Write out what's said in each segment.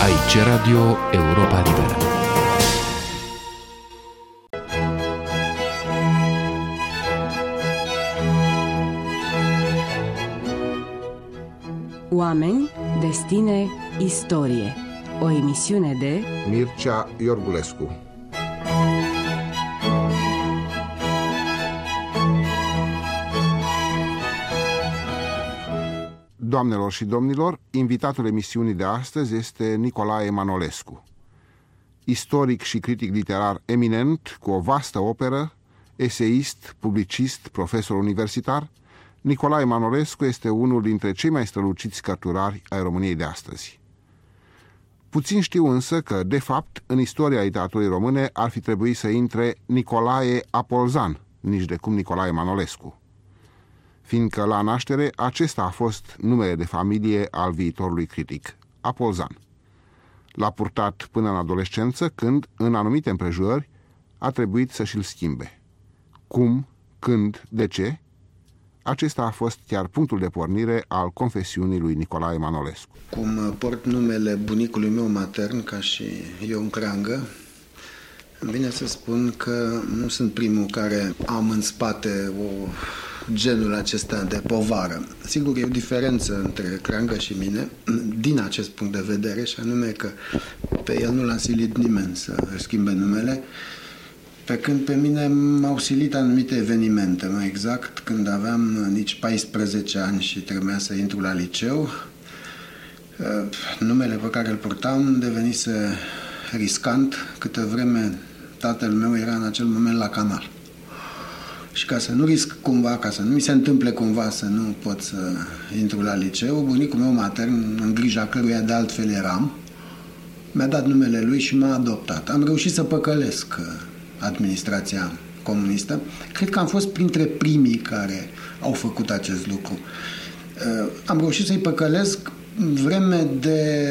Aici Radio Europa Liberă. Oameni, destine, istorie. O emisiune de Mircea Iorgulescu. Doamnelor și domnilor, invitatul emisiunii de astăzi este Nicolae Manolescu. Istoric și critic literar eminent, cu o vastă operă, eseist, publicist, profesor universitar, Nicolae Manolescu este unul dintre cei mai străluciți cărturari ai României de astăzi. Puțin știu însă că, de fapt, în istoria literaturii române ar fi trebuit să intre Nicolae Apolzan, nici de cum Nicolae Manolescu, fiindcă la naștere acesta a fost numele de familie al viitorului critic, Apolzan. L-a purtat până în adolescență, când, în anumite împrejurări, a trebuit să și-l schimbe. Cum, când, de ce? Acesta a fost chiar punctul de pornire al confesiunii lui Nicolae Manolescu. Cum port numele bunicului meu matern, ca și Ion Creangă, îmi vine să spun că nu sunt primul care am în spate genul acesta de povară. Sigur, e o diferență între Creangă și mine, din acest punct de vedere, și anume că pe el nu l-a silit nimeni să schimbe numele, pe când pe mine m-au silit anumite evenimente. Mai exact, când aveam nici 14 ani și trebuia să intru la liceu, numele pe care îl purtam devenise riscant, câtă vreme tatăl meu era în acel moment la canal. Și ca să nu risc cumva, ca să nu mi se întâmple cumva să nu pot să intru la liceu, bunicul meu matern, în grija căruia de altfel eram, mi-a dat numele lui și m-a adoptat. Am reușit să păcălesc administrația comunistă. Cred că am fost printre primii care au făcut acest lucru. Am reușit să-i păcălesc vreme de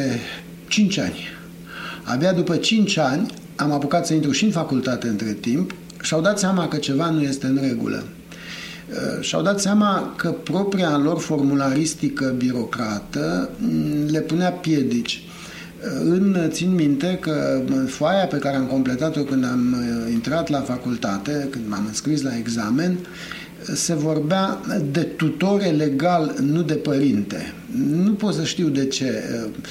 5 ani. Abia după 5 ani am apucat să intru și în facultate între timp și-au dat seama că ceva nu este în regulă. Și-au dat seama că propria lor formularistică birocrată le punea piedici. Țin minte că foaia pe care am completat-o când am intrat la facultate, când m-am înscris la examen, se vorbea de tutore legal, nu de părinte. Nu pot să știu de ce.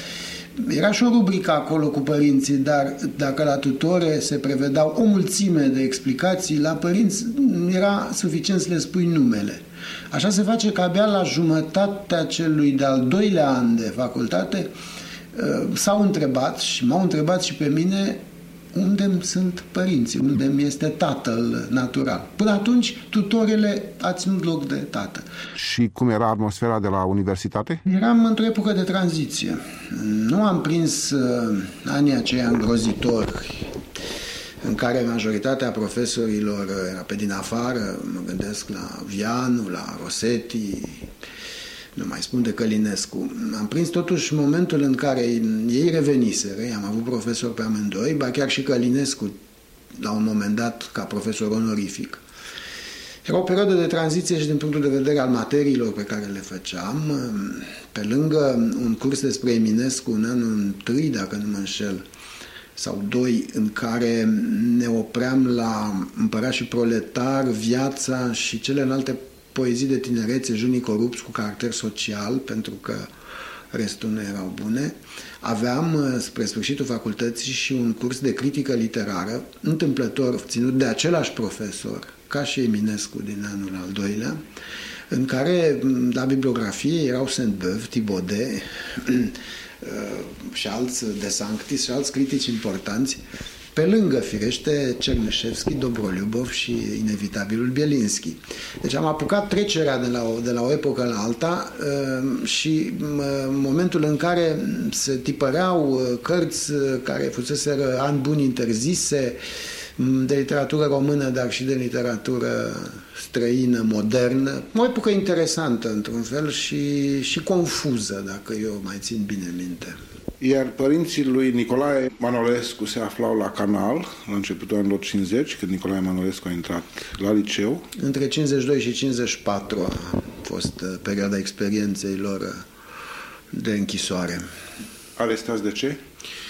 Era și o rubrică acolo cu părinții, dar dacă la tutore se prevedeau o mulțime de explicații, la părinți era suficient să le spui numele. Așa se face că abia la jumătatea celui de-al doilea an de facultate s-au întrebat și m-au întrebat și pe mine unde sunt părinții, unde mi este tatăl natural. Până atunci, tutorele a ținut loc de tată. Și cum era atmosfera de la universitate? Eram într-o epocă de tranziție. Nu am prins anii aceia îngrozitori în care majoritatea profesorilor era pe din afară. Mă gândesc la Vianu, la Rosetti, nu mai spun de Călinescu. Am prins totuși momentul în care ei reveniseră, am avut profesori pe amândoi, ba chiar și Călinescu la un moment dat ca profesor onorific. Era o perioadă de tranziție și din punctul de vedere al materiilor pe care le făceam. Pe lângă un curs despre Eminescu în anul 1, dacă nu mă înșel, sau 2, în care ne opream la Împărat și Proletar, Viața și celelalte poezii de tinerețe, Junii corupți cu caracter social, pentru că restul nu erau bune. Aveam, spre sfârșitul facultății, și un curs de critică literară, întâmplător ținut de același profesor, ca și Eminescu din anul al 2-lea, în care la bibliografie erau Sainte-Beuve, Thibaudet și alți de Sanctis și alți critici importanți, pe lângă, firește, Cernyșevski, Dobroliubov și inevitabilul Bielinski. Deci am apucat trecerea de la o epocă la alta și momentul în care se tipăreau cărți care fuseseră ani buni interzise, de literatură română, dar și de literatură străină, modernă. O epocă interesantă, într-un fel, și confuză, dacă eu mai țin bine minte. Iar părinții lui Nicolae Manolescu se aflau la Canal, la începutul anilor 50, când Nicolae Manolescu a intrat la liceu. Între 52 și 54 a fost perioada experienței lor de închisoare. Arestați de ce?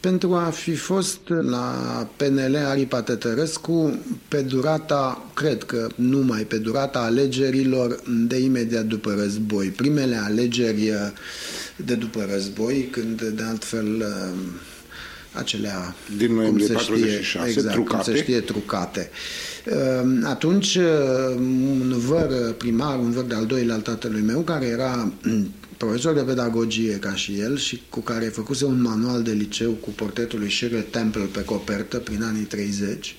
Pentru a fi fost la PNL Aripa Tătărescu pe durata, cred că numai pe durata alegerilor de imediat după război. Primele alegeri de după război, când de altfel acelea, din noiembrie 46, exact, trucate. Cum se știe, trucate. Atunci un văr primar, un văr de-al doilea al tatălui meu, care era profesor de pedagogie ca și el și cu care făcuse un manual de liceu cu portretul lui Shirley Temple pe copertă prin anii 30,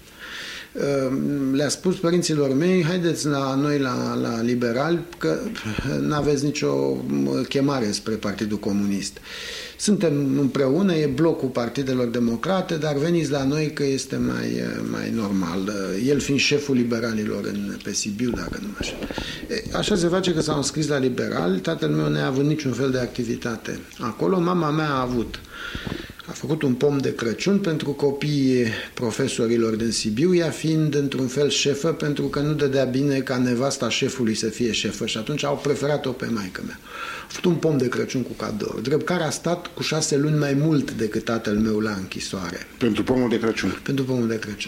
le-a spus părinților mei: haideți la noi la liberali, că n-aveți nicio chemare spre Partidul Comunist. Suntem împreună, e blocul partidelor democrate, dar veniți la noi că este mai normal. El fiind șeful liberalilor pe Sibiu, dacă nu așa. Așa se face că s-au înscris la liberali, tatăl meu n-a avut niciun fel de activitate acolo, mama mea a făcut un pom de Crăciun pentru copiii profesorilor din Sibiu, ea fiind într-un fel șefă, pentru că nu dădea bine ca nevasta șefului să fie șefă și atunci au preferat-o pe maică mea. A făcut un pom de Crăciun cu cadouri, drept care a stat cu 6 luni mai mult decât tatăl meu la închisoare. Pentru pomul de Crăciun? Pentru pomul de Crăciun.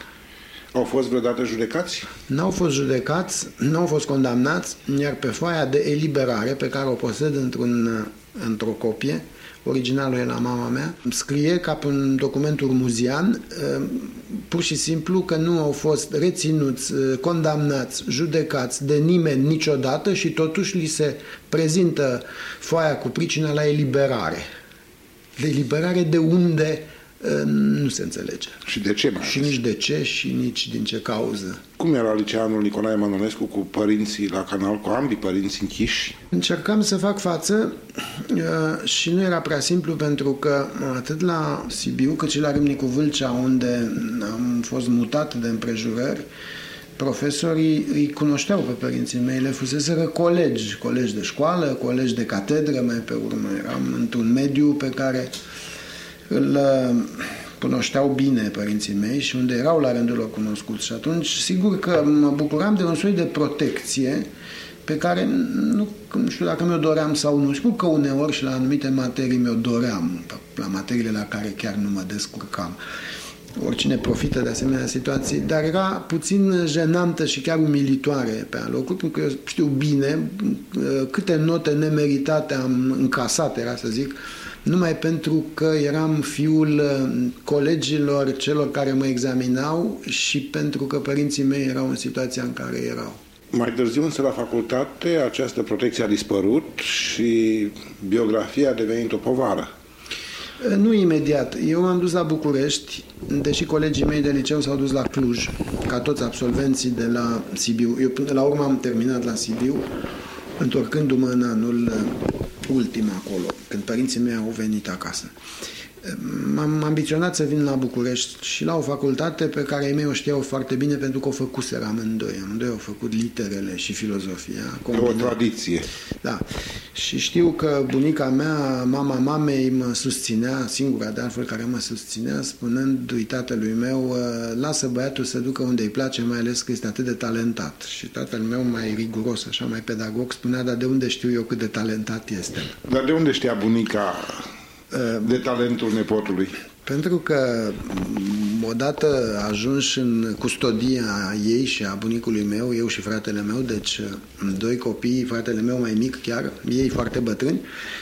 Au fost vreodată judecați? N-au fost judecați, n-au fost condamnați, iar pe foaia de eliberare, pe care o posed într-o copie, originalul e la mama mea, scrie ca pe un document urmuzian, pur și simplu că nu au fost reținuți, condamnați, judecați de nimeni niciodată și totuși li se prezintă foaia cu pricina la eliberare. De eliberare de unde nu se înțelege. Și de ce mai Și nici de ce și nici din ce cauză. Cum era liceanul Nicolae Manolescu cu părinții la canal, cu ambii părinți închiși? Încercam să fac față și nu era prea simplu, pentru că atât la Sibiu cât și la Râmnicu Vâlcea, unde am fost mutat de împrejurări, profesorii îi cunoșteau pe părinții mei, le fuseseră colegi de școală, colegi de catedră, mai pe urmă. Eram într-un mediu pe care îl cunoșteau bine părinții mei și unde erau la rândul lor cunoscuți. Și atunci, sigur că mă bucuram de un soi de protecție pe care nu știu dacă mi-o doream sau nu. Știu că uneori și la anumite materii mi-o doream, la materiile la care chiar nu mă descurcam. Oricine profită de asemenea situații, dar era puțin jenantă și chiar umilitoare pe alocuri, pentru că eu știu bine câte note nemeritate am încasat, era să zic, numai pentru că eram fiul colegilor celor care mă examinau și pentru că părinții mei erau în situația în care erau. Mai târziu, însă, la facultate, această protecție a dispărut și biografia a devenit o povară. Nu imediat. Eu m-am dus la București, deși colegii mei de liceu s-au dus la Cluj, ca toți absolvenții de la Sibiu. Eu până la urmă am terminat la Sibiu, întorcându-mă în anul ultim acolo, când părinții mei au venit acasă. M-am ambiționat să vin la București și la o facultate pe care ei mei o știau foarte bine, pentru că o făcuseră amândoi. Amândoi au făcut literele și filozofia. O tradiție. Da. Și știu că bunica mea, mama mamei, mă susținea, singura de altfel care mă susținea, spunându-i tatălui meu: lasă băiatul să ducă unde îi place, mai ales că este atât de talentat. Și tatăl meu, mai riguros, așa, mai pedagog, spunea: dar de unde știu eu cât de talentat este? Dar de unde știa bunica de talentul nepotului? Pentru că odată ajunși în custodia ei și a bunicului meu, eu și fratele meu, deci doi copii, fratele meu mai mic chiar, ei foarte bătrâni,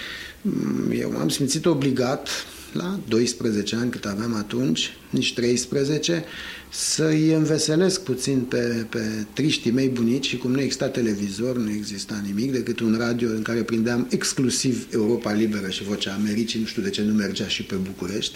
eu m-am simțit obligat, la 12 ani cât aveam atunci, nici 13, să-i înveselesc puțin pe triștii mei bunici. Și cum nu exista televizor, nu exista nimic decât un radio în care prindeam exclusiv Europa Liberă și Vocea Americii, nu știu de ce nu mergea și pe București.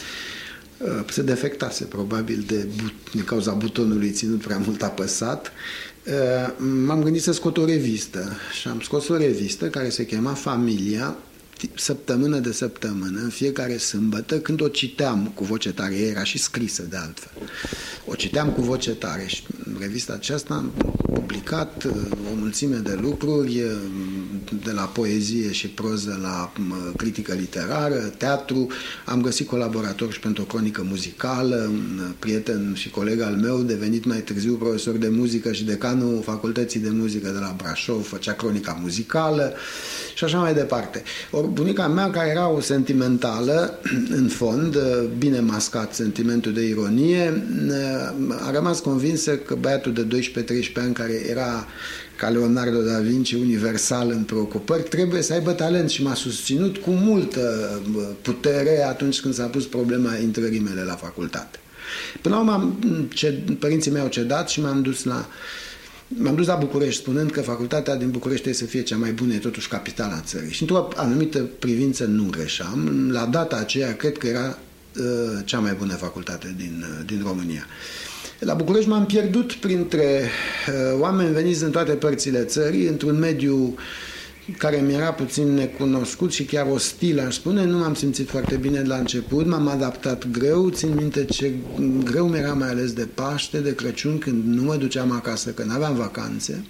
Se defectase probabil din cauza butonului ținut prea mult apăsat. M-am gândit să scot o revistă și am scos o revistă care se chema Familia, săptămână de săptămână, în fiecare sâmbătă, când o citeam cu voce tare. Era și scrisă de altfel. O citeam cu voce tare și în revista aceasta am publicat o mulțime de lucruri, de la poezie și proză la critică literară, teatru. Am găsit colaborator și pentru o cronică muzicală, un prieten și coleg al meu, devenit mai târziu profesor de muzică și decanul Facultății de Muzică de la Brașov, făcea cronica muzicală și așa mai departe. Ori bunica mea, care era o sentimentală, în fond, bine mascat sentimentul de ironie, a rămas convinsă că băiatul de 12-13 ani, care era ca Leonardo da Vinci, universal în preocupări, trebuie să aibă talent și m-a susținut cu multă putere atunci când s-a pus problema intrării mele la facultate. Până la urmă, părinții mei au cedat și m-am dus la București, spunând că facultatea din București trebuie să fie cea mai bună, e totuși capitala țării. Și într-o anumită privință nu greșeam. La data aceea, cred că era cea mai bună facultate din România. La București m-am pierdut printre oameni veniți din toate părțile țării, într-un mediu care mi era puțin necunoscut și chiar ostil, aș spune. Nu m-am simțit foarte bine de la început, m-am adaptat greu. Țin minte ce greu mi-era mai ales de Paște, de Crăciun, când nu mă duceam acasă, că n-aveam vacanțe.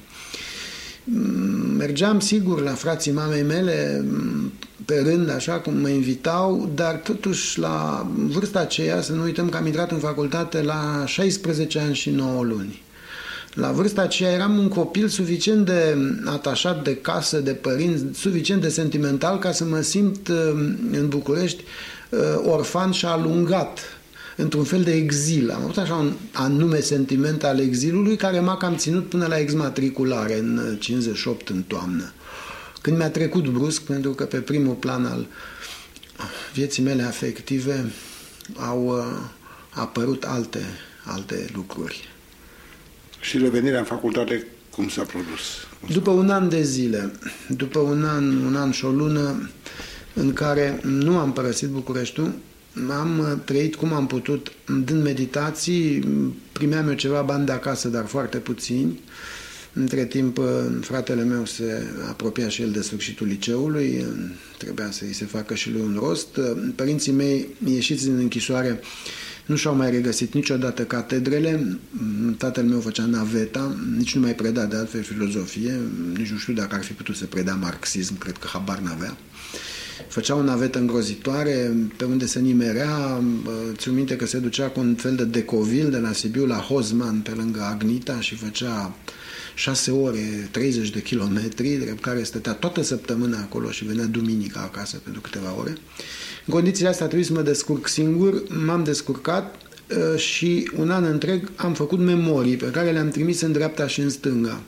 Mergeam, sigur, la frații mamei mele, pe rând, așa cum mă invitau, dar totuși la vârsta aceea, să nu uităm că am intrat în facultate la 16 ani și 9 luni. La vârsta aceea eram un copil suficient de atașat de casă, de părinți, suficient de sentimental ca să mă simt în București orfan și alungat, într-un fel de exil. Am avut așa un anume sentiment al exilului care m-a cam ținut până la exmatriculare în 58 în toamnă. Când mi-a trecut brusc, pentru că pe primul plan al vieții mele afective au apărut alte lucruri. Și revenirea în facultate, cum s-a produs? După un an de zile, după un an și o lună în care nu am părăsit Bucureștiul, am trăit cum am putut, dând meditații, primeam eu ceva bani de acasă, dar foarte puțini. Între timp, fratele meu se apropia și el de sfârșitul liceului, trebuia să-i se facă și lui un rost. Părinții mei, ieșiți din închisoare, nu și-au mai regăsit niciodată catedrele. Tatăl meu făcea naveta, nici nu mai preda de altfel filozofie, nici nu știu dacă ar fi putut să predea marxism, cred că habar n-avea. Făcea o navetă îngrozitoare pe unde se nimerea. Țin minte că se ducea cu un fel de decovil de la Sibiu la Hozman, pe lângă Agnita, și făcea 6 ore, 30 de kilometri, drept care stătea toată săptămâna acolo și venea duminica acasă pentru câteva ore. În condițiile astea trebuie să mă descurc singur, m-am descurcat și un an întreg am făcut memorii pe care le-am trimis în dreapta și în stânga.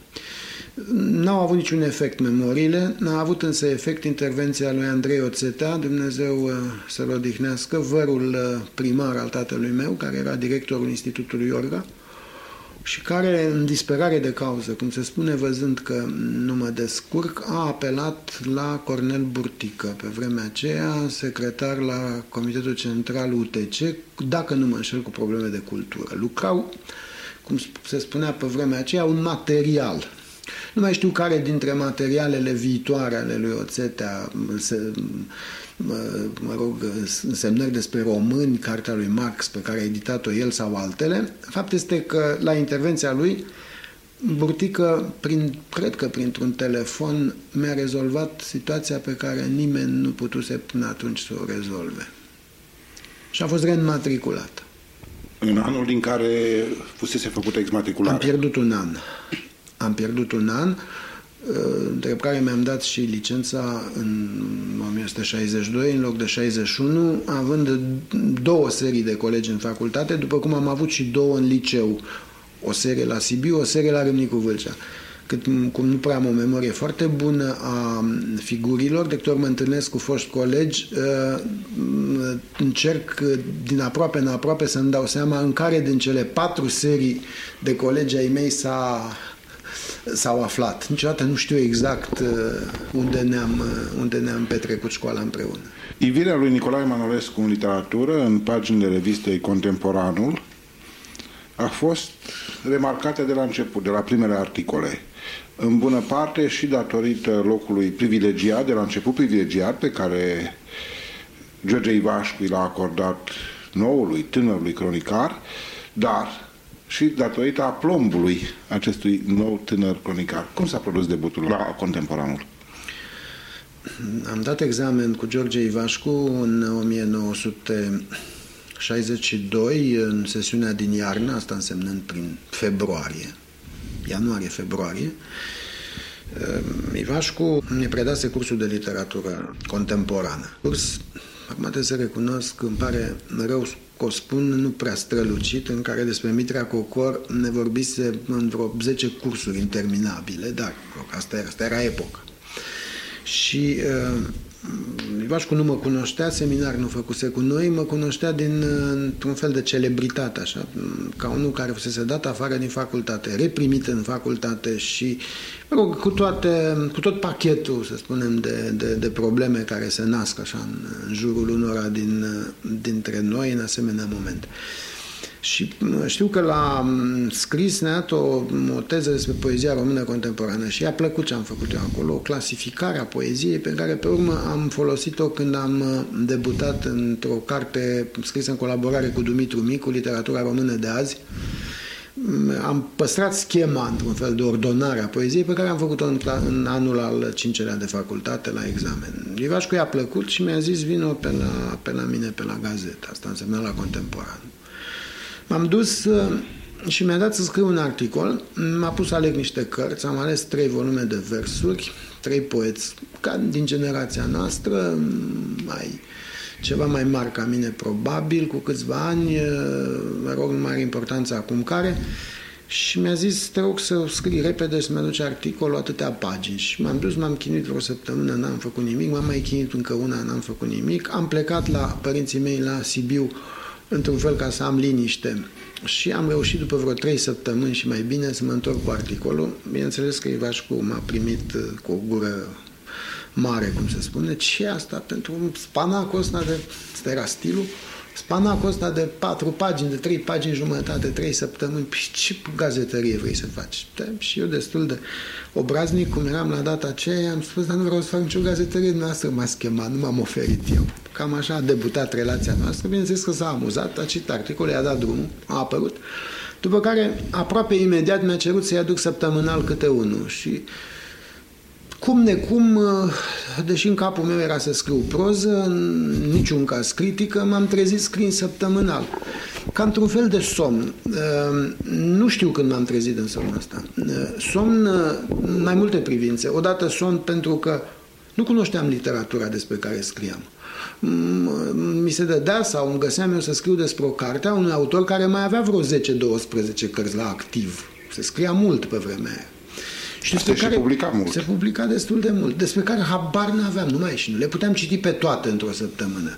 N-au avut niciun efect memoriile, n-a avut însă efect intervenția lui Andrei Oțetea, Dumnezeu să-l odihnească, vărul primar al tatălui meu, care era directorul Institutului Iorga, și care, în disperare de cauză, cum se spune, văzând că nu mă descurc, a apelat la Cornel Burtică, pe vremea aceea secretar la Comitetul Central UTC, dacă nu mă înșel, cu probleme de cultură. Lucrau, cum se spunea pe vremea aceea, un material. Nu mai știu care dintre materialele viitoare ale lui Oțetea, însemnări despre români, cartea lui Marx pe care a editat-o el sau altele. Fapt este că la intervenția lui, Burtică, cred că printr-un telefon, mi-a rezolvat situația pe care nimeni nu putuse până atunci să o rezolve. Și a fost reînmatriculat. În anul din care fusese făcută exmatricularea? Am pierdut un an, drept care mi-am dat și licența în 1962 în loc de 61, având 2 serii de colegi în facultate, după cum am avut și 2 în liceu, o serie la Sibiu, o serie la Râmnicu Vâlcea. Cum nu prea am o memorie foarte bună a figurilor, de câte ori mă întâlnesc cu foști colegi, încerc din aproape în aproape să-mi dau seama în care din cele 4 serii de colegi ai mei s-au aflat. Niciodată nu știu exact unde ne-am petrecut școala împreună. Ivirea lui Nicolae Manolescu în literatură, în paginile revistei Contemporanul, a fost remarcată de la început, de la primele articole. În bună parte și datorită locului privilegiat, de la început privilegiat, pe care George Ivașcu l-a acordat noului, tânărului cronicar, dar și datorită aplombului acestui nou tânăr cronicar. Cum s-a produs debutul la Contemporanul? Am dat examen cu George Ivașcu în 1962, în sesiunea din iarnă, asta însemnând prin februarie, ianuarie-februarie. Ivașcu ne predase cursul de literatură contemporană. Curs, acum trebuie să recunosc, îmi pare rău că o spun, nu prea strălucit, în care despre Mitrea Cocor ne vorbise în vreo 10 cursuri interminabile, dar asta era epoca. Și Ivașcu nu mă cunoștea, seminar nu făcuse cu noi, mă cunoștea într-un fel de celebritate, așa, ca unul care fusese dat afară din facultate, reprimit în facultate și, mă rog, cu tot pachetul, să spunem, de probleme care se nasc așa în jurul unora dintre noi în asemenea momente. Și știu că l-a scris, ne-a dat o teză despre poezia română contemporană și i-a plăcut ce am făcut eu acolo, o clasificare a poeziei pe care pe urmă am folosit-o când am debutat într-o carte scrisă în colaborare cu Dumitru Micu, Literatura română de azi. Am păstrat schema într-un fel de ordonare a poeziei pe care am făcut-o în anul al 5-lea de facultate la examen. Ivașcu i-a plăcut și mi-a zis vino pe la mine pe la gazetă, asta însemna la Contemporan. M-am dus și mi-a dat să scriu un articol, m-a pus să aleg niște cărți, am ales 3 volume de versuri, 3 poeți din generația noastră, ceva mai mari ca mine probabil, cu câțiva ani, mă rog, nu mai are importanță acum care, și mi-a zis, te rog să scrii repede, să-mi aduce articolul, atâtea pagini. Și m-am dus, m-am chinuit vreo săptămână, n-am făcut nimic, m-am mai chinuit încă una, n-am făcut nimic, am plecat la părinții mei la Sibiu, într-un fel ca să am liniște. Și am reușit după vreo 3 săptămâni și mai bine să mă întorc cu articolul. Bineînțeles că Ivașcu m-a primit cu o gură mare, cum se spune. Ce asta pentru spanacul ăsta de... Asta era stilul. Spanacul ăsta de 4 pagini, de 3 pagini jumătate, 3 săptămâni. Păi ce gazetărie vrei să faci? Și eu destul de obraznic, cum eram la data aceea, am spus, dar nu vreau să fac nicio gazetărie, noastră m-a chemat, nu m-am oferit eu. Cam așa a debutat relația noastră. Bineînțeles că s-a amuzat, a citit articolul, i-a dat drumul, a apărut. După care, aproape imediat, mi-a cerut să-i aduc săptămânal câte unul. Și cum necum, deși în capul meu era să scriu proză, în niciun caz critică, m-am trezit scriind săptămânal. Ca într-un fel de somn. Nu știu când m-am trezit în somnul ăsta. Somn în mai multe privințe. Odată somn pentru că nu cunoșteam literatura despre care scriam. Mi se dădea sau îmi găseam eu să scriu despre o carte a unui autor care mai avea vreo 10-12 cărți la activ. Se scria mult pe vremea aia. Și se publica mult. Se publica destul de mult, despre care habar n-aveam, numai și nu le puteam citi pe toate într-o săptămână.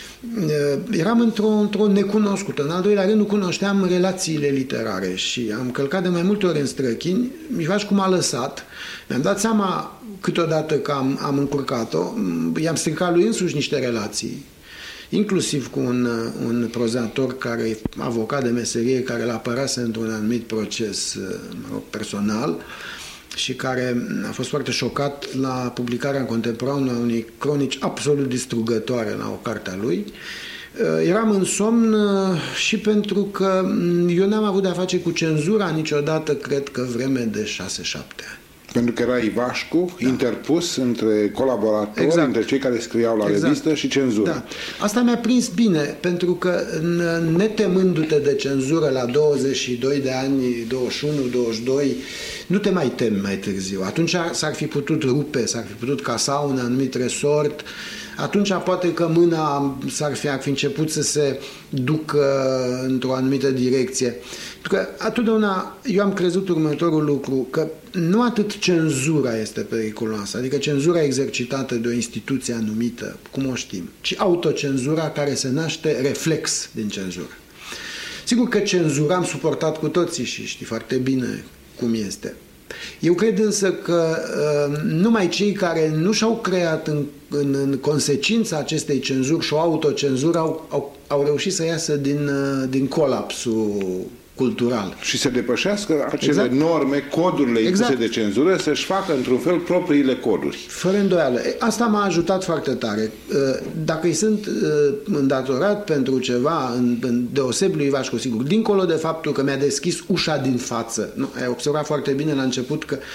Eram într-o necunoscută. În al doilea rând, nu cunoșteam relațiile literare și am călcat de mai multe ori în străchini. Ivașcu m-a lăsat. Mi-am dat seama câteodată că am încurcat-o. I-am stricat lui însuși niște relații, inclusiv cu un prozator care, avocat de meserie, care l-apărase într-un anumit proces personal și care a fost foarte șocat la publicarea în Contemporan a unei cronici absolut distrugătoare la o carte a lui. Eram în somn și pentru că eu n-am avut de-a face cu cenzura niciodată, cred că vreme de 6-7 ani. Pentru că era Ivașcu, interpus între colaboratori, între cei care scriau la revistă și cenzură. Da. Asta mi-a prins bine, pentru că netemându-te de cenzură la 22 de ani, 21, 22, nu te mai temi mai târziu. Atunci s-ar fi putut rupe, s-ar fi putut casa un anumit resort, atunci poate că mâna ar fi început să se ducă într-o anumită direcție. Pentru că atotdeauna eu am crezut următorul lucru, că nu atât cenzura este periculoasă, adică cenzura exercitată de o instituție anumită, cum o știm, ci autocenzura care se naște reflex din cenzură. Sigur că cenzura am suportat cu toții și știi foarte bine cum este. Eu cred însă că numai cei care nu și-au creat în consecința acestei cenzuri și o autocenzură au reușit să iasă din colapsul cultural. Și să depășească acele norme, codurile impuse de cenzură, să-și facă într-un fel propriile coduri. Fără îndoială. Asta m-a ajutat foarte tare. Dacă îi sunt îndatorat pentru ceva, deosebit lui Ivașcu, sigur, dincolo de faptul că mi-a deschis ușa din față. Nu? Ai observat foarte bine la început că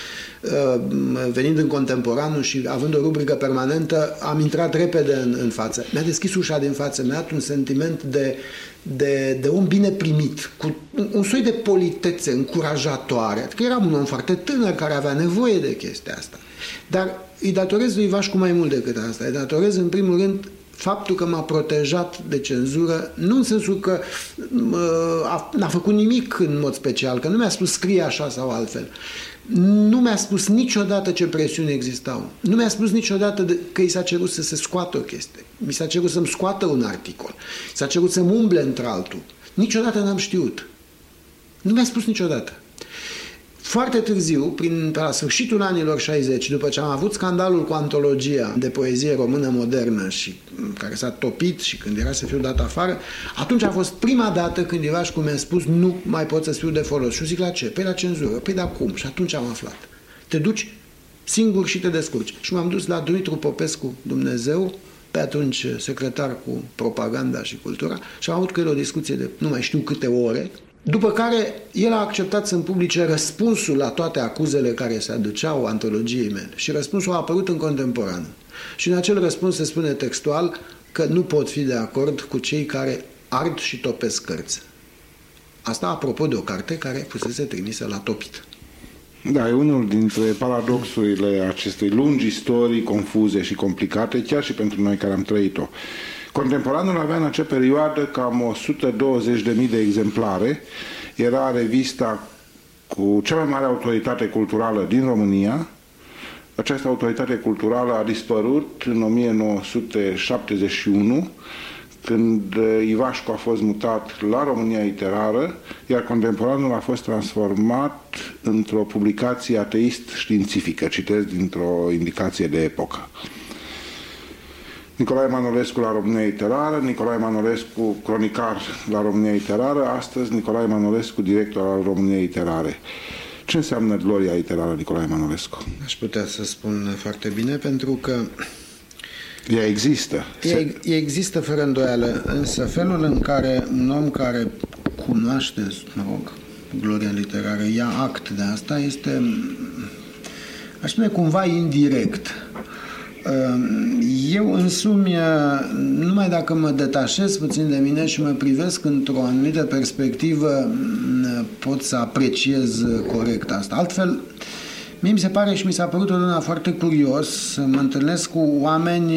venind în Contemporanul și având o rubrică permanentă, am intrat repede în față. Mi-a deschis ușa din față, mi-a dat un sentiment de om bine primit, cu un soi de politețe încurajatoare. Că eram un om foarte tânăr care avea nevoie de chestia asta. Dar îi datorez lui Vașcu mai mult decât asta. Îi datorez, în primul rând, faptul că m-a protejat de cenzură, nu în sensul că n-a făcut nimic în mod special, că nu mi-a spus scrie așa sau altfel. Nu mi-a spus niciodată ce presiuni existau. Nu mi-a spus niciodată că i s-a cerut să se scoată o chestie. Mi s-a cerut să-mi scoată un articol. S-a cerut să-mi umble într-altul. Niciodată n-am știut. Nu mi-a spus niciodată. Foarte târziu, pe la sfârșitul anilor 60, după ce am avut scandalul cu antologia de poezie română modernă și care s-a topit și când era să fiu dat afară, atunci a fost prima dată când Ivașcu mi-a spus nu mai pot să fiu de folos. Și eu zic la ce? Păi la cenzură. Păi da cum? Și atunci am aflat. Te duci singur și te descurci. Și m-am dus la Dumitru Popescu, Dumnezeu, pe atunci secretar cu propaganda și cultura, și am avut cu el o discuție de nu mai știu câte ore, după care el a acceptat să-mi publice răspunsul la toate acuzele care se aduceau antologiei mele. Și răspunsul a apărut în Contemporan. Și în acel răspuns se spune textual că nu pot fi de acord cu cei care ard și topesc cărți. Asta apropo de o carte care fusese trimisă la topit. Da, e unul dintre paradoxurile acestei lungi istorii confuze și complicate, chiar și pentru noi care am trăit-o. Contemporanul avea în acea perioadă cam 120.000 de exemplare. Era revista cu cea mai mare autoritate culturală din România. Această autoritate culturală a dispărut în 1971, când Ivașcu a fost mutat la România Literară, iar Contemporanul a fost transformat într-o publicație ateist-științifică. Citesc dintr-o indicație de epocă. Nicolae Manolescu la România Literară, Nicolae Manolescu cronicar la România Literară, astăzi Nicolae Manolescu director al României Literare. Ce înseamnă gloria literară, Nicolae Manolescu? Aș putea să spun foarte bine, pentru că ea există. Ea există fără îndoială, însă felul în care un om care cunoaște, gloria literară, ia act de asta este, aș spune, cumva indirect. Eu însumi, numai dacă mă detașez puțin de mine și mă privesc într-o anumită perspectivă, pot să apreciez corect asta. Altfel, mie mi se pare și mi s-a părut întotdeauna foarte curios să mă întâlnesc cu oameni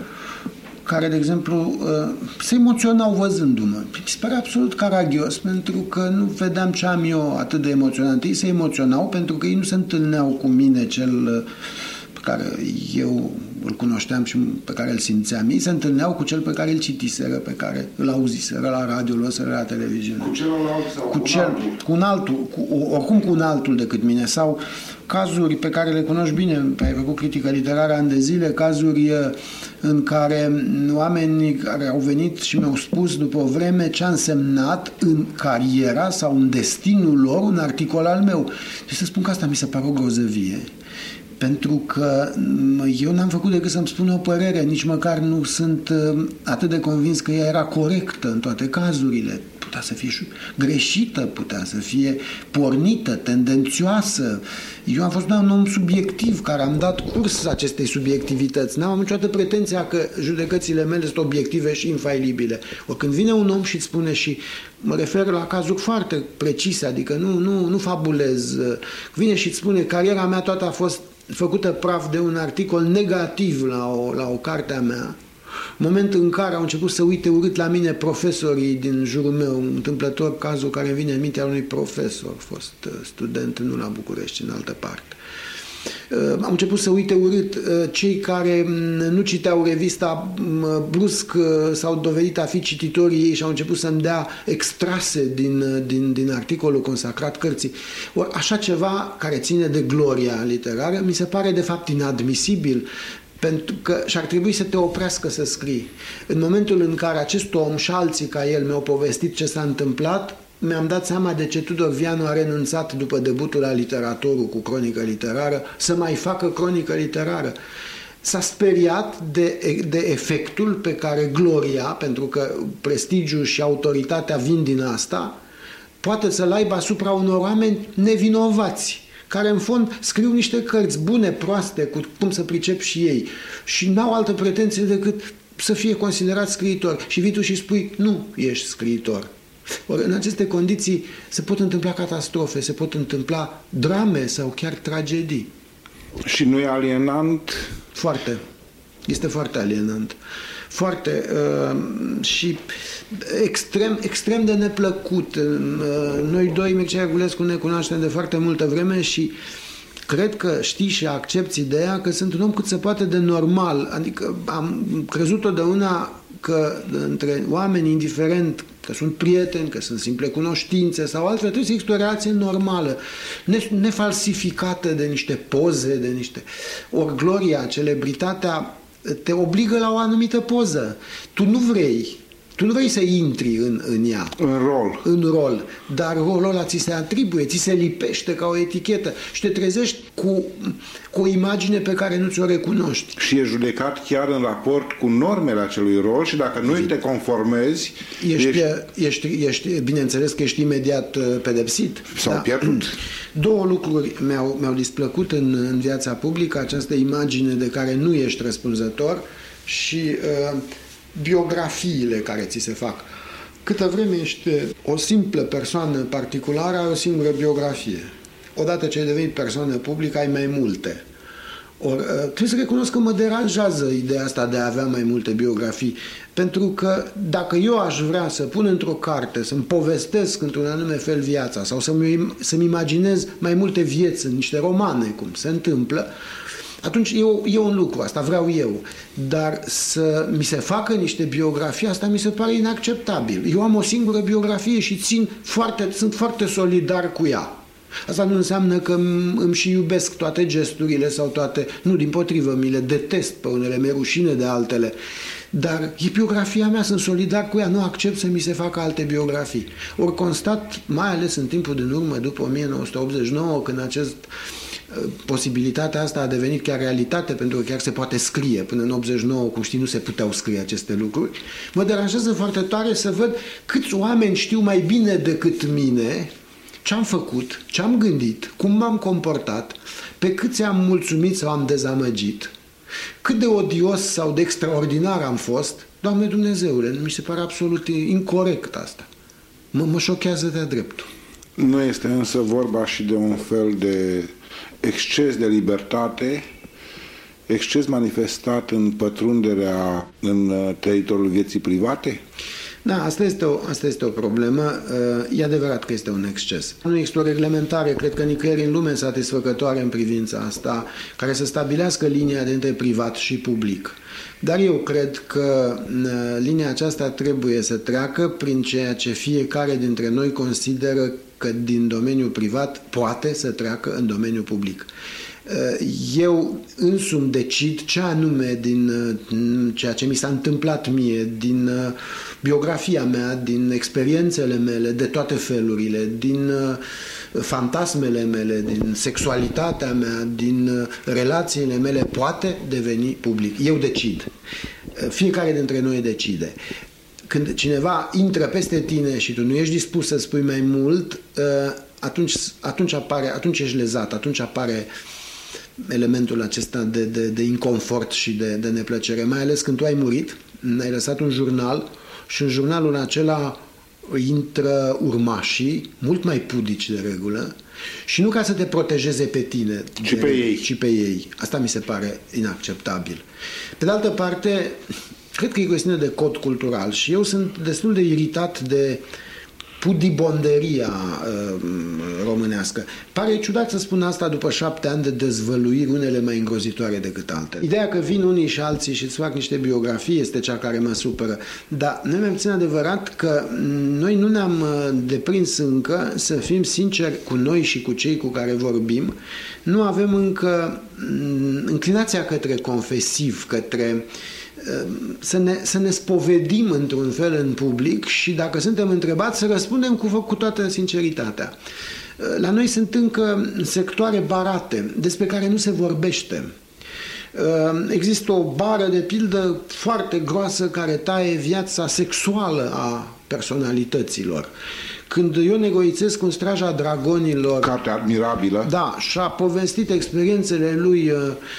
care, de exemplu, se emoționau văzându-mă. Mi se pare absolut caragios, pentru că nu vedeam ce am eu atât de emoționant. Ei se emoționau pentru că ei nu se întâlneau cu mine, cel pe care eu îl cunoșteam și pe care îl simțeam. Ei se întâlneau cu cel pe care îl citiseră, pe care îl auziseră la radio, îl văzură la televiziune. Cu celălalt sau cu un altul, oricum cu un altul decât mine. Sau cazuri pe care le cunoști bine, ai făcut critică literară ani de zile, cazuri în care oamenii care au venit și mi-au spus după o vreme ce a însemnat în cariera sau în destinul lor un articol al meu. Și să spun că asta mi se pare o grozăvie. Pentru că eu n-am făcut decât să-mi spun o părere, nici măcar nu sunt atât de convins că ea era corectă în toate cazurile. Putea să fie greșită, putea să fie pornită, tendențioasă. Eu am fost un om subiectiv care am dat curs acestei subiectivități. N-am niciodată pretenția că judecățile mele sunt obiective și infailibile. Ori când vine un om și îți spune, și mă refer la cazuri foarte precise, adică nu fabulez, vine și îți spune cariera mea toată a fost făcută praf de un articol negativ la o carte a mea, moment în care au început să uite urât la mine profesorii din jurul meu, întâmplător cazul care îmi vine în mintea unui profesor, fost student nu la București, ci în altă parte. Au început să uite urât cei care nu citeau revista, brusc s-au dovedit a fi cititorii ei și au început să-mi dea extrase din articolul consacrat cărții. Or, așa ceva care ține de gloria literară mi se pare de fapt inadmisibil, pentru că și-ar trebui să te oprească să scrii. În momentul în care acest om și alții ca el mi-au povestit ce s-a întâmplat, mi-am dat seama de ce Tudor Vianu a renunțat după debutul la Literatorul cu cronică literară să mai facă cronică literară. S-a speriat de efectul pe care gloria, pentru că prestigiul și autoritatea vin din asta, poate să-l aibă asupra unor oameni nevinovați, care în fond scriu niște cărți bune, proaste, cu cum să pricep și ei și n-au altă pretenție decât să fie considerat scriitor. Și vii tu și spui, nu ești scriitor. Ori în aceste condiții se pot întâmpla catastrofe, se pot întâmpla drame sau chiar tragedii. Și nu e alienant? Foarte. Este foarte alienant. Foarte și extrem de neplăcut. Noi doi, Mircea Iargulescu, ne cunoaștem de foarte multă vreme și cred că știi și accepți ideea că sunt un om cât se poate de normal. Adică am crezut totdeauna că între oameni, indiferent că sunt prieteni, că sunt simple cunoștințe sau altfel, trebuie să există o relație normală, nefalsificată de niște poze, de niște... Ori gloria, celebritatea te obligă la o anumită poză. Tu nu vrei să intri în ea. În rol. Dar rolul ăla ți se atribuie, ți se lipește ca o etichetă și te trezești cu o imagine pe care nu ți-o recunoști. Și e judecat chiar în raport cu normele acelui rol și dacă nu te conformezi... Ești bineînțeles că ești imediat pedepsit. Sau pierdut. Două lucruri mi-au displăcut în viața publică, această imagine de care nu ești răspunzător și... biografiile care ți se fac. Câtă vreme ești o simplă persoană particulară, ai o singură biografie. Odată ce ai devenit persoană publică, ai mai multe. Ori, trebuie să recunosc că mă deranjează ideea asta de a avea mai multe biografii, pentru că dacă eu aș vrea să pun într-o carte, să-mi povestesc într-un anume fel viața sau să-mi imaginez mai multe vieți în niște romane, cum se întâmplă, atunci e un lucru, asta vreau eu, dar să mi se facă niște biografii, asta mi se pare inacceptabil. Eu am o singură biografie și sunt foarte solidar cu ea. Asta nu înseamnă că îmi și iubesc toate gesturile sau toate, nu, dimpotrivă, mi le detest pe unele, mi-e rușine de altele, dar e biografia mea, sunt solidar cu ea, nu accept să mi se facă alte biografii. Ori constat, mai ales în timpul din urmă, după 1989, când posibilitatea asta a devenit chiar realitate, pentru că chiar se poate scrie. Până în 89, cum știi, nu se puteau scrie aceste lucruri. Mă deranjează foarte tare să văd câți oameni știu mai bine decât mine ce am făcut, ce am gândit, cum m-am comportat, pe câți am mulțumit sau am dezamăgit, cât de odios sau de extraordinar am fost. Doamne Dumnezeule, mi se pare absolut incorect asta. Mă șochează de-a dreptul. Nu este însă vorba și de un fel de exces de libertate, exces manifestat în pătrunderea în teritoriul vieții private? Da, asta este o problemă. E adevărat că este un exces. Nu există o reglementare, cred că nicăieri în lume satisfăcătoare în privința asta, care să stabilească linia dintre privat și public. Dar eu cred că linia aceasta trebuie să treacă prin ceea ce fiecare dintre noi consideră că din domeniul privat poate să treacă în domeniul public. Eu însumi decid ce anume din ceea ce mi s-a întâmplat mie, din biografia mea, din experiențele mele, de toate felurile, din fantasmele mele, din sexualitatea mea, din relațiile mele, poate deveni public. Eu decid. Fiecare dintre noi decide. Când cineva intră peste tine și tu nu ești dispus să spui mai mult, atunci ești lezat, atunci apare elementul acesta de inconfort și de neplăcere, mai ales când tu ai murit, ai lăsat un jurnal și în jurnalul acela intră urmașii, mult mai pudici de regulă, și nu ca să te protejeze pe tine, ci pe ei. Asta mi se pare inacceptabil. Pe de altă parte, cred că e chestiune de cod cultural și eu sunt destul de iritat de pudibonderia românească. Pare ciudat să spun asta după 7 ani de dezvăluiri, unele mai îngrozitoare decât altele. Ideea că vin unii și alții și îți fac niște biografii este cea care mă supără. Dar noi mi-am ținut adevărat că noi nu ne-am deprins încă să fim sinceri cu noi și cu cei cu care vorbim. Nu avem încă înclinația către confesiv, către să ne spovedim într-un fel în public și dacă suntem întrebați să răspundem cu toată sinceritatea. La noi sunt încă sectoare barate despre care nu se vorbește. Există o bară de pildă foarte groasă care taie viața sexuală a personalităților, când Ion Egoițescu în Straja Dragonilor, carte admirabilă, da, și-a povestit experiențele lui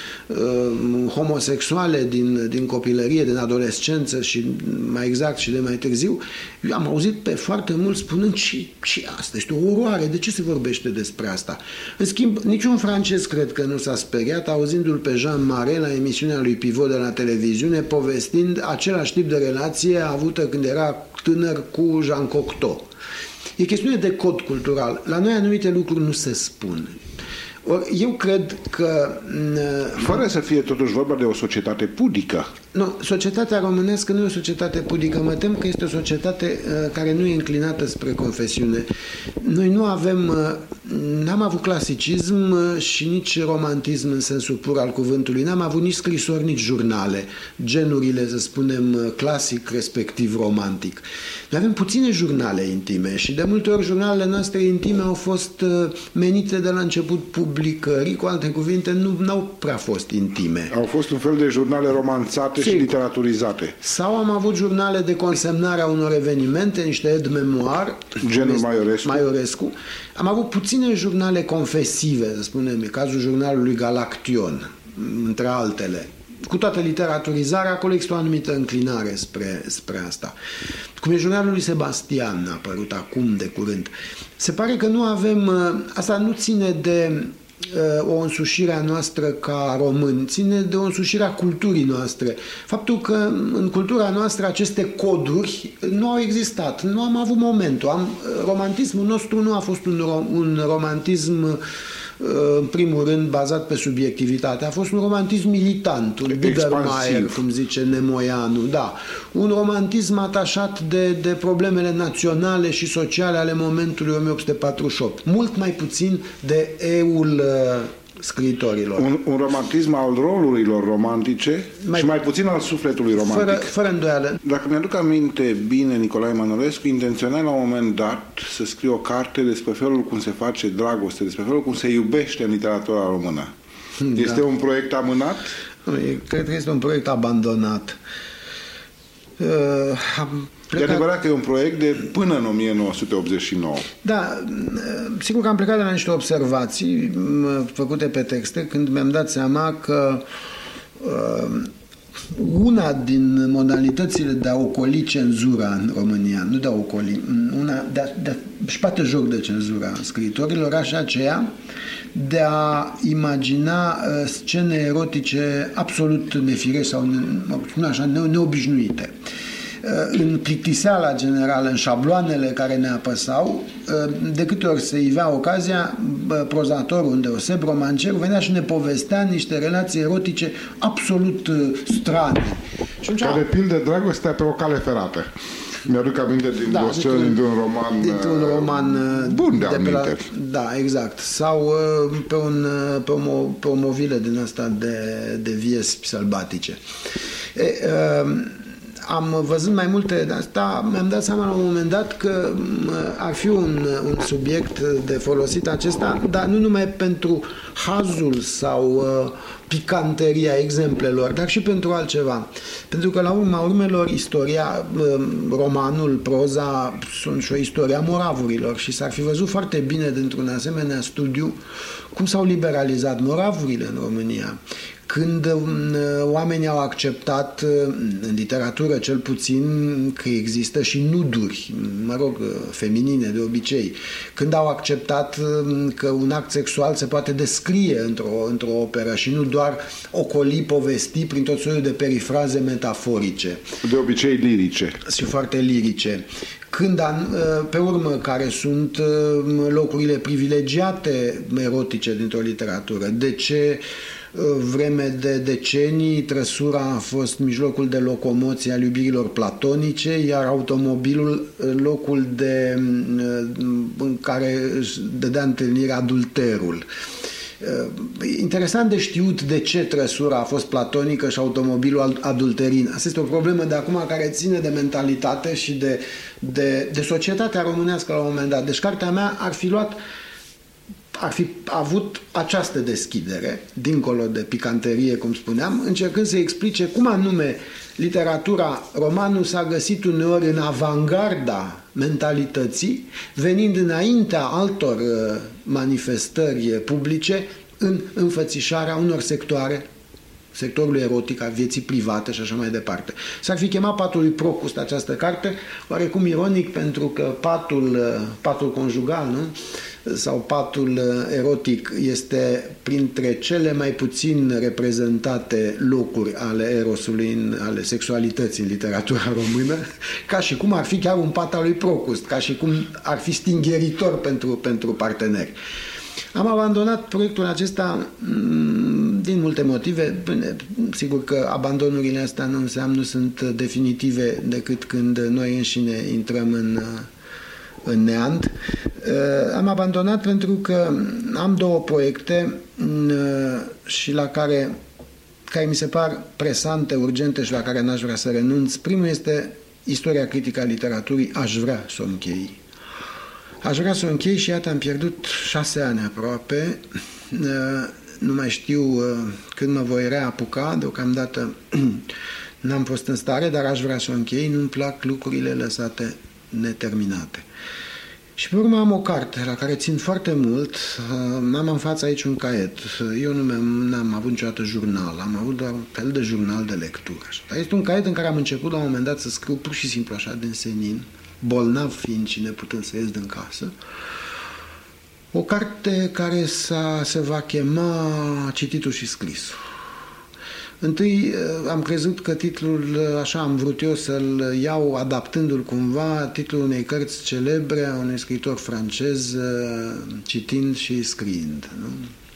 homosexuale din copilărie, din adolescență și mai exact și de mai târziu, eu am auzit pe foarte mulți spunând și asta este o oroare, de ce se vorbește despre asta? În schimb, niciun francez cred că nu s-a speriat auzindu-l pe Jean Marais la emisiunea lui Pivot de la televiziune povestind același tip de relație avută când era tânăr cu Jean Cocteau. E chestiune de cod cultural. La noi anumite lucruri nu se spun. Eu cred că... Fără să fie totuși vorba de o societate pudică. Nu, societatea românească nu e o societate pudică. Mă tem că este o societate care nu e înclinată spre confesiune. Noi nu avem... N-am avut clasicism și nici romantism în sensul pur al cuvântului. N-am avut nici scrisori, nici jurnale. Genurile, să spunem, clasic, respectiv romantic. Noi avem puține jurnale intime și de multe ori jurnalele noastre intime au fost menite de la început publicării, cu alte cuvinte, nu au prea fost intime. Au fost un fel de jurnale romanțate și literaturizate. Sau am avut jurnale de consemnare a unor evenimente, niște aide-memoire, genul Maiorescu. Am avut puține jurnale confesive, să spunem, e cazul jurnalului Galaction, între altele. Cu toată literaturizarea, acolo există o anumită înclinare spre asta. Cum e jurnalul lui Sebastian, a apărut acum de curând. Se pare că nu avem... Asta nu ține de o însușire a noastră ca români, ține de o însușire a culturii noastre. Faptul că în cultura noastră aceste coduri nu au existat, nu am avut momentul. Romantismul nostru nu a fost un romantism în primul rând bazat pe subiectivitate. A fost un romantism militant, un Biedermeier, cum zice Nemoianu, da. Un romantism atașat de problemele naționale și sociale ale momentului 1848. Mult mai puțin de eul scriitorilor. Un romantism al rolurilor romantice și mai puțin al sufletului romantic. Fără îndoială. Dacă mi-aduc aminte bine, Nicolae Manolescu intenționa la un moment dat să scrie o carte despre felul cum se face dragoste, despre felul cum se iubește în literatura română. Da. Este un proiect amânat? Cred că este un proiect abandonat. E adevărat că e un proiect de până în 1989. Da, sigur că am plecat de la niște observații făcute pe texte când mi-am dat seama că una din modalitățile de a ocoli cenzura în România, nu de a ocoli, de a-și bate joc de cenzura scriitorilor, așa aceea de a imagina scene erotice absolut nefirești sau neobișnuite. În plictiseala generală, în șabloanele care ne apăsau, de câte ori se ivea ocazia, prozatorul, îndeoseb romancerul, venea și ne povestea niște relații erotice absolut strane. Ca de pildă dragostea pe o cale ferată. Mi-aduc aminte dintr-un roman, dintr-un roman bun de aminteri. Da, exact. Sau pe o movilă din asta de viespi sălbatice. Am văzut mai multe de asta, mi-am dat seama la un moment dat că ar fi un subiect de folosit acesta, dar nu numai pentru hazul sau picanteria exemplelor, dar și pentru altceva. Pentru că la urma urmelor istoria, romanul, proza sunt și o istorie a moravurilor și s-ar fi văzut foarte bine dintr-un asemenea studiu cum s-au liberalizat moravurile în România. Când oamenii au acceptat, în literatură cel puțin, că există și nuduri, feminine de obicei, când au acceptat că un act sexual se poate descrie într-o operă și nu doar ocoli, povesti prin tot soiul de perifraze metaforice. De obicei lirice. Și foarte lirice. Când, pe urmă, care sunt locurile privilegiate erotice dintr-o literatură? De ce vreme de decenii trăsura a fost mijlocul de locomoție al iubirilor platonice, iar automobilul locul în care își dădea întâlnire adulterul. Interesant de știut de ce trăsura a fost platonică și automobilul adulterin. Asta este o problemă de acum care ține de mentalitate și de societatea românească la un moment dat. Deci cartea mea ar fi luat ar fi avut această deschidere, dincolo de picanterie, cum spuneam, încercând să explice cum anume literatura romană s-a găsit uneori în avangarda mentalității, venind înaintea altor manifestări publice în înfățișarea unor sectoare, sectorul erotic, a vieții private și așa mai departe. S-ar fi chemat Patul lui Procust această carte, oarecum ironic, pentru că patul conjugal, nu? Sau patul erotic este printre cele mai puțin reprezentate locuri ale erosului, ale sexualității în literatura română, ca și cum ar fi chiar un pat al lui Procust, ca și cum ar fi stingheritor pentru parteneri. Am abandonat proiectul acesta din multe motive. Sigur că abandonurile astea nu sunt definitive decât când noi înșine intrăm în neant. Am abandonat pentru că am două proiecte și la care mi se par presante, urgente și la care n-aș vrea să renunț. Primul este istoria critică a literaturii. Aș vrea să o închei. Aș vrea să o închei și iată, am pierdut 6 ani aproape. Nu mai știu când mă voi reapuca, deocamdată n-am fost în stare, dar aș vrea să o închei. Nu-mi plac lucrurile lăsate neterminate. Și pe urmă am o carte la care țin foarte mult. Am în față aici un caiet. Eu n-am avut niciodată jurnal, am avut doar un fel de jurnal de lectură. Dar este un caiet în care am început la un moment dat să scriu pur și simplu așa din senin, bolnav fiind și neputând să ies din casă. O carte care se va chema Cititul și Scrisul. Întâi am crezut că titlul, așa am vrut eu să-l iau adaptându-l cumva, titlul unei cărți celebre a unui scriitor francez, citind și scriind. Nu?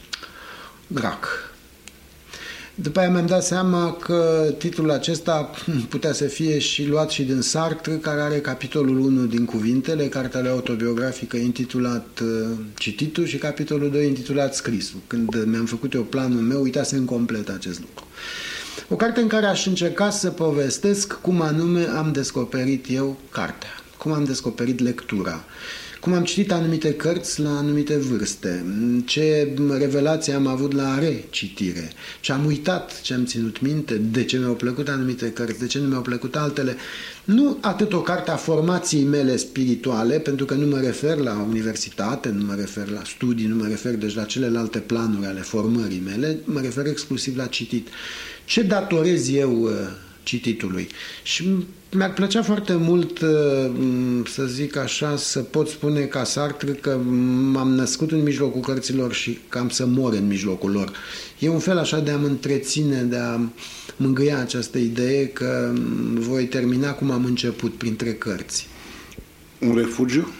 Grac. După aia mi-am dat seama că titlul acesta putea să fie și luat și din Sartre, care are capitolul 1 din Cuvintele, cartea lui autobiografică intitulat Cititul și capitolul 2 intitulat Scrisul. Când mi-am făcut eu planul meu, uitasem complet acest lucru. O carte în care aș încerca să povestesc cum anume am descoperit eu cartea, cum am descoperit lectura, cum am citit anumite cărți la anumite vârste, ce revelații am avut la recitire, ce am uitat, ce am ținut minte, de ce mi-au plăcut anumite cărți, de ce nu mi-au plăcut altele. Nu atât o carte a formației mele spirituale, pentru că nu mă refer la universitate, nu mă refer la studii, nu mă refer deci la celelalte planuri ale formării mele, mă refer exclusiv la citit. Ce datorez eu cititului? Și mi-ar plăcea foarte mult, să zic așa, să pot spune ca Sartre că m-am născut în mijlocul cărților și că am să mor în mijlocul lor. E un fel așa de a mă întreține, de a mângâia această idee că voi termina cum am început, printre cărți. Un refugiu?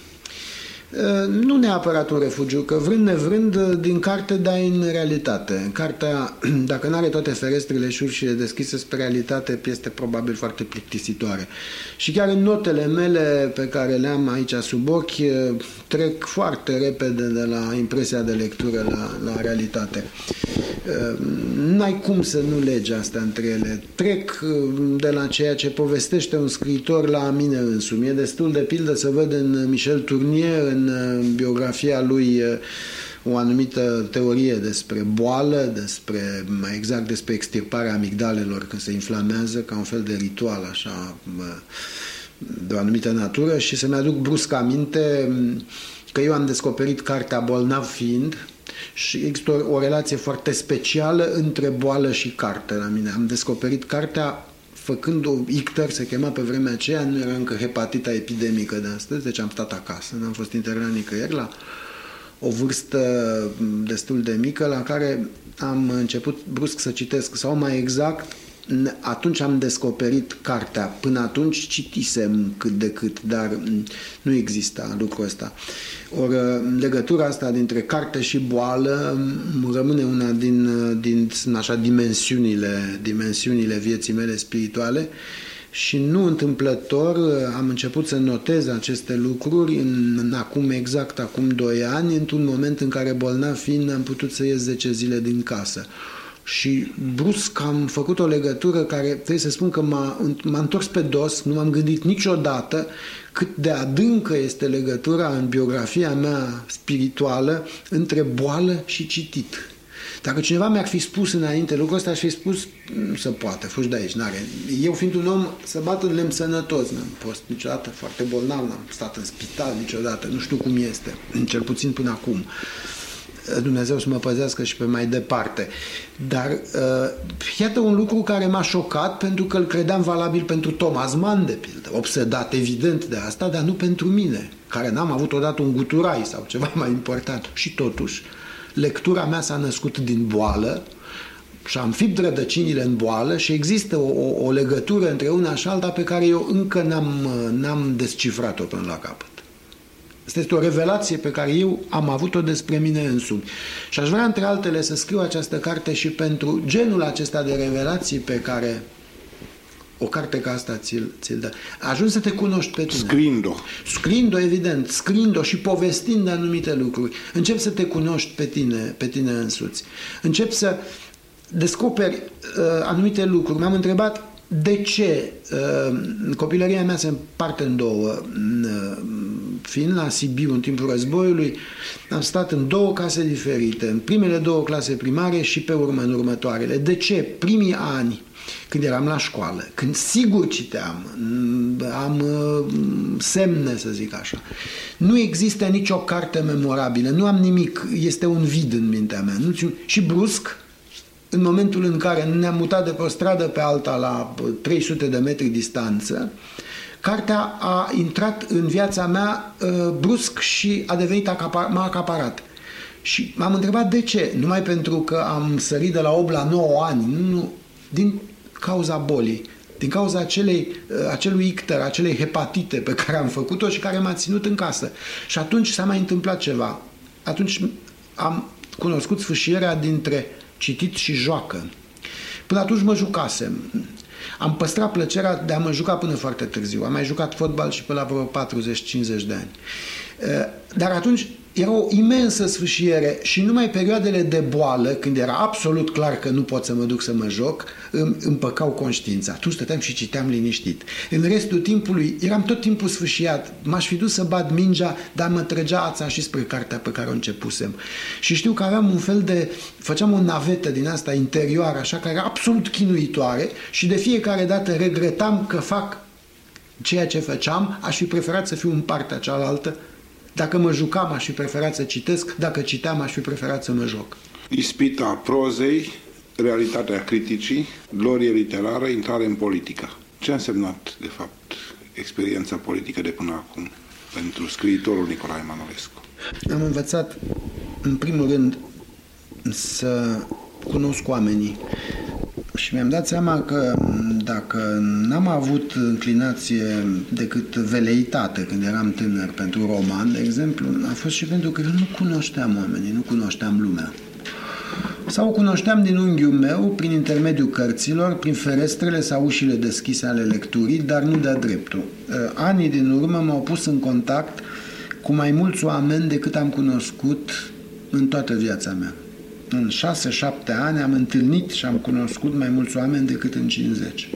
Nu neapărat un refugiu, că vrând nevrând, din carte dai în realitate. Cartea, dacă nu are toate ferestrele și ușile deschise spre realitate, este probabil foarte plictisitoare. Și chiar în notele mele pe care le am aici sub ochi, trec foarte repede de la impresia de lectură la realitate. N-ai cum să nu legi astea între ele. Trec de la ceea ce povestește un scriitor la mine însumi. E destul de pildă să văd în Michel Tournier, în biografia lui, o anumită teorie despre boală, mai exact despre extirparea amigdalelor când se inflamează, ca un fel de ritual așa de o anumită natură, și să-mi aduc brusc aminte că eu am descoperit cartea bolnav fiind și există o relație foarte specială între boală și carte la mine. Am descoperit cartea făcând o icter, se chema pe vremea aceea, nu era încă hepatita epidemică de astăzi, deci am stat acasă, n-am fost internat nicăieri, la o vârstă destul de mică, la care am început brusc să citesc, sau mai exact, atunci am descoperit cartea. Până atunci citisem cât de cât, dar nu exista lucrul ăsta. Ori legătura asta dintre carte și boală rămâne una din așa, dimensiunile vieții mele spirituale și nu întâmplător am început să notez aceste lucruri acum 2 ani, într-un moment în care bolnav fiind am putut să ies 10 zile din casă. Și brusc am făcut o legătură care, trebuie să spun că m-a întors pe dos, nu m-am gândit niciodată cât de adâncă este legătura în biografia mea spirituală între boală și citit. Dacă cineva mi-ar fi spus înainte lucrul ăsta, aș fi spus, nu se poate, fugi de aici, n-are. Eu fiind un om să bat în lemn sănătos, n-am fost niciodată foarte bolnav, n-am stat în spital niciodată, nu știu cum este, cel puțin până acum. Dumnezeu să mă păzească și pe mai departe. Dar iată un lucru care m-a șocat pentru că îl credeam valabil pentru Thomas Mann, de pildă, obsedat evident de asta, dar nu pentru mine, care n-am avut odată un guturai sau ceva mai important. Și totuși, lectura mea s-a născut din boală și am fipt rădăcinile în boală și există o legătură între una și alta pe care eu încă n-am descifrat-o până la capăt. Asta este o revelație pe care eu am avut-o despre mine însumi. Și aș vrea, între altele, să scriu această carte și pentru genul acesta de revelații pe care o carte ca asta ți-l dă. Ajungi să te cunoști pe tine. Scriind-o, evident, scriind-o și povestind anumite lucruri. Începi să te cunoști pe tine însuți. Începi să descoperi anumite lucruri. M-am întrebat de ce copilăria mea se împarte în două. Fiind la Sibiu în timpul războiului, am stat în două case diferite, în primele două clase primare și pe urmă în următoarele. De ce? Primii ani, când eram la școală, când sigur citeam, am semne, să zic așa, nu există nicio carte memorabilă, nu am nimic, este un vid în mintea mea. Și brusc, în momentul în care ne-am mutat de pe o stradă pe alta la 300 de metri distanță, cartea a intrat în viața mea brusc și a devenit m-a acaparat. Și m-am întrebat de ce. Numai pentru că am sărit de la 8 la 9 ani, nu, din cauza bolii, din cauza acelui icter, acelei hepatite pe care am făcut-o și care m-a ținut în casă. Și atunci s-a mai întâmplat ceva. Atunci am cunoscut sfâșierea dintre citit și joacă. Până atunci mă jucasem. Am păstrat plăcerea de a mă juca până foarte târziu. Am mai jucat fotbal și până la vreo 40-50 de ani. Dar atunci era o imensă sfâșiere și numai perioadele de boală, când era absolut clar că nu pot să mă duc să mă joc, îmi păcau conștiința. Atunci stăteam și citeam liniștit. În restul timpului eram tot timpul sfâșiat. M-aș fi dus să bat mingea, dar mă trăgea ața și spre cartea pe care o începusem. Și știu că aveam un fel de... făceam o navetă din asta interioară, așa, care era absolut chinuitoare și de fiecare dată regretam că fac ceea ce făceam, aș fi preferat să fiu în partea cealaltă. Dacă mă jucam, aș fi preferat să citesc, dacă citeam, aș fi preferat să mă joc. Ispita prozei, realitatea criticii, glorie literară, intrare în politică. Ce a însemnat, de fapt, experiența politică de până acum pentru scriitorul Nicolae Manolescu? Am învățat, în primul rând, să cunosc oamenii. Și mi-am dat seama că dacă n-am avut înclinație decât veleitate când eram tânăr pentru roman, de exemplu, a fost și pentru că eu nu cunoșteam oamenii, nu cunoșteam lumea. Sau o cunoșteam din unghiul meu, prin intermediul cărților, prin ferestrele sau ușile deschise ale lecturii, dar nu de-a dreptul. Anii din urmă m-au pus în contact cu mai mulți oameni decât am cunoscut în toată viața mea. În 6-7 ani am întâlnit și am cunoscut mai mulți oameni decât în 50.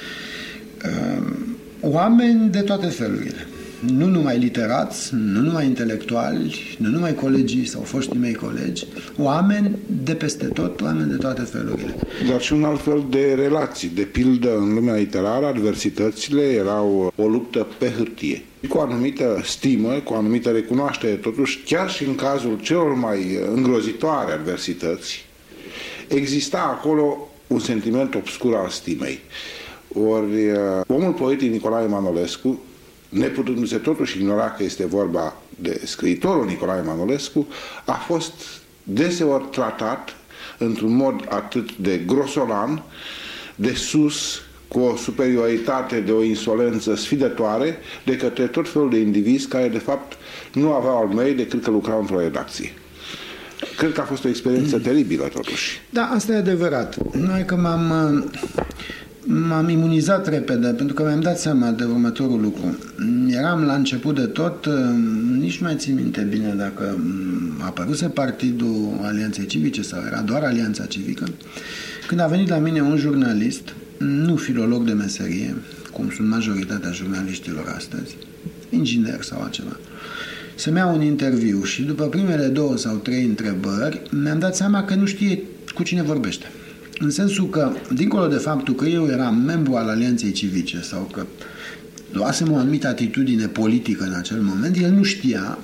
Oameni de toate felurile. Nu numai literați, nu numai intelectuali, nu numai colegii sau foștii mei colegi, oameni de peste tot, oameni de toate felurile. Dar și un alt fel de relații. De pildă, în lumea literară, adversitățile erau o luptă pe hârtie. Cu o anumită stimă, cu o anumită recunoaștere, totuși, chiar și în cazul celor mai îngrozitoare adversități, exista acolo un sentiment obscur al stimei. Ori omul politic Nicolae Manolescu, neputându-se totuși ignora că este vorba de scriitorul Nicolae Manolescu, a fost deseori tratat într-un mod atât de grosolan, de sus, cu o superioritate, de o insolență sfidătoare, de către tot felul de indivizi care, de fapt, nu aveau al mei decât că lucrau într-o redacție. Cred că a fost o experiență teribilă, totuși. Da, asta e adevărat. Noi că m-am imunizat repede, pentru că mi-am dat seama de următorul lucru. Eram la început de tot, nici nu mai țin minte bine dacă apăruse Partidul Alianței Civice sau era doar Alianța Civică, când a venit la mine un jurnalist, nu filolog de meserie, cum sunt majoritatea jurnaliștilor astăzi, inginer sau altceva, să-mi ia un interviu și după primele 2 sau 3 întrebări mi-am dat seama că nu știe cu cine vorbește. În sensul că, dincolo de faptul că eu eram membru al Alianței Civice sau că luasem o anumită atitudine politică în acel moment, el nu știa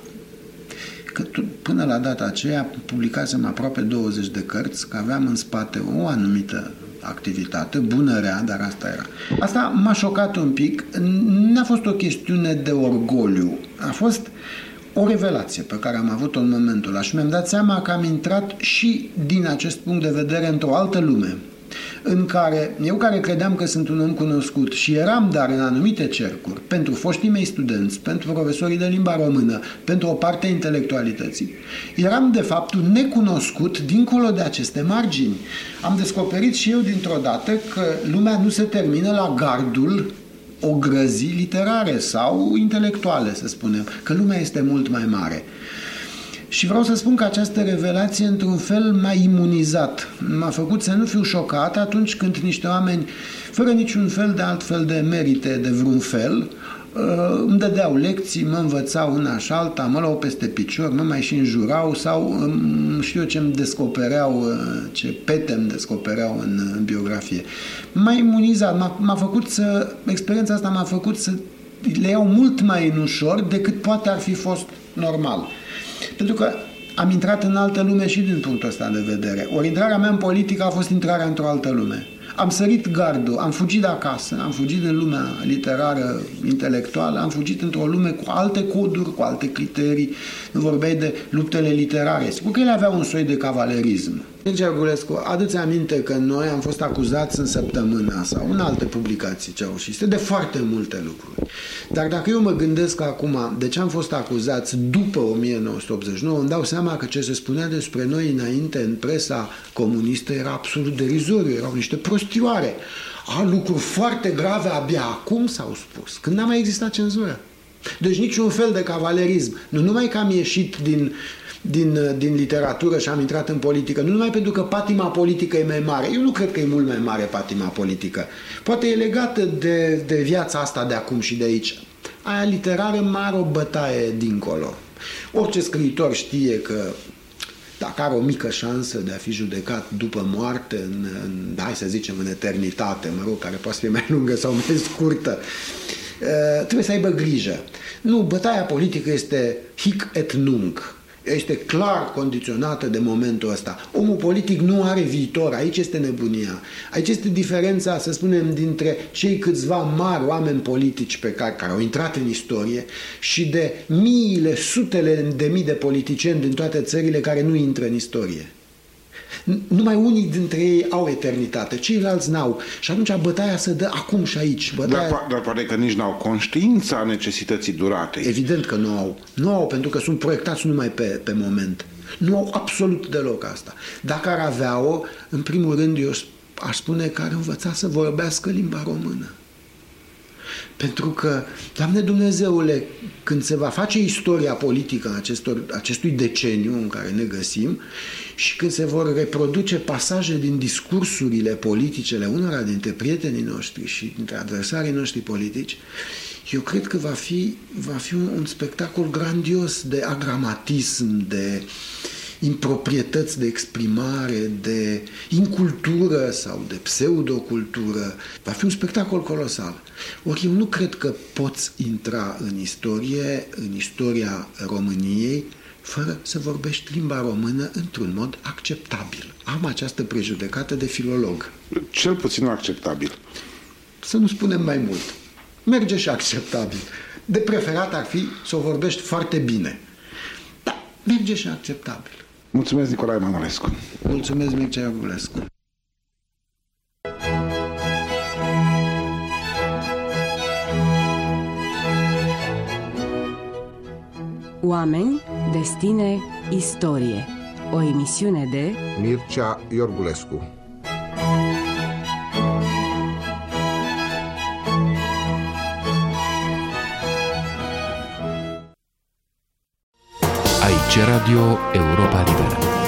că până la data aceea publicasem aproape 20 de cărți, că aveam în spate o anumită activitate, bună, rea, dar asta era. Asta m-a șocat un pic. N-a fost o chestiune de orgoliu, a fost o revelație pe care am avut-o în momentul ăla și mi-am dat seama că am intrat și din acest punct de vedere într-o altă lume, în care eu, care credeam că sunt un om cunoscut și eram, dar în anumite cercuri, pentru foștii mei studenți, pentru profesorii de limba română, pentru o parte a intelectualității, eram de fapt un necunoscut dincolo de aceste margini. Am descoperit și eu dintr-o dată că lumea nu se termină la gardul ogrăzii literare sau intelectuale, să spunem, că lumea este mult mai mare. Și vreau să spun că această revelație, într-un fel, m-a imunizat. M-a făcut să nu fiu șocat atunci când niște oameni, fără niciun fel de altfel de merite de vreun fel, îmi dădeau lecții, mă învățau una și alta, mă luau peste picior, mă mai și înjurau sau știu eu ce îmi descopereau, ce pete îmi descopereau în biografie. M-a imunizat, m-a făcut să, experiența asta m-a făcut să le iau mult mai în ușor decât poate ar fi fost normal. Pentru că am intrat în altă lume și din punctul ăsta de vedere. Ori intrarea mea în politică a fost intrarea într-o altă lume. Am sărit gardul, am fugit de acasă, am fugit din lumea literară, intelectuală, am fugit într-o lume cu alte coduri, cu alte criterii. Nu vorbeai de luptele literare. Sigur că ele aveau un soi de cavalerism. Mircea Iorgulescu, adu-ți aminte că noi am fost acuzați în Săptămâna sau în alte publicații ceaușiste de foarte multe lucruri. Dar dacă eu mă gândesc acum de ce am fost acuzați după 1989, îmi dau seama că ce se spunea despre noi înainte în presa comunistă era absolut derizoriu, erau niște prostioare. Lucruri foarte grave abia acum s-au spus, când n-a mai existat cenzură. Deci niciun fel de cavalerism. Nu numai că am ieșit din literatură și am intrat în politică, nu numai pentru că patima politică e mai mare. Eu nu cred că e mult mai mare patima politică. Poate e legată de viața asta de acum și de aici. Aia literară mai are o bătaie dincolo. Orice scriitor știe că dacă are o mică șansă de a fi judecat după moarte, hai să zicem în eternitate, mă rog, care poate să fie mai lungă sau mai scurtă, trebuie să aibă grijă. Nu, bătaia politică este hic et nunc. Este clar condiționată de momentul ăsta. Omul politic nu are viitor, aici este nebunia. Aici este diferența, să spunem, dintre cei câțiva mari oameni politici care au intrat în istorie și de miile, sutele de mii de politicieni din toate țările care nu intră în istorie. Numai unii dintre ei au eternitate, ceilalți n-au. Și atunci bătaia se dă acum și aici. Dar poate că nici n-au conștiința necesității duratei. Evident că nu au. Nu au, pentru că sunt proiectați numai pe moment. Nu au absolut deloc asta. Dacă ar avea-o, în primul rând eu aș spune că ar învăța să vorbească limba română. Pentru că, Doamne Dumnezeule, când se va face istoria politică acestui deceniu în care ne găsim și când se vor reproduce pasaje din discursurile politicele unora dintre prietenii noștri și dintre adversarii noștri politici, eu cred că va fi un spectacol grandios de agramatism, de improprietăți de exprimare, de incultură sau de pseudocultură. Va fi un spectacol colosal. Ori eu nu cred că poți intra în istoria României, fără să vorbești limba română într-un mod acceptabil. Am această prejudecată de filolog. Cel puțin acceptabil. Să nu spunem mai mult. Merge și acceptabil. De preferat ar fi să o vorbești foarte bine. Da, merge și acceptabil. Mulțumesc, Nicolae Manolescu. Mulțumesc, Mircea Iorgulescu. Oameni, destine, istorie. O emisiune de Mircea Iorgulescu. Aici Radio Europa Liberă.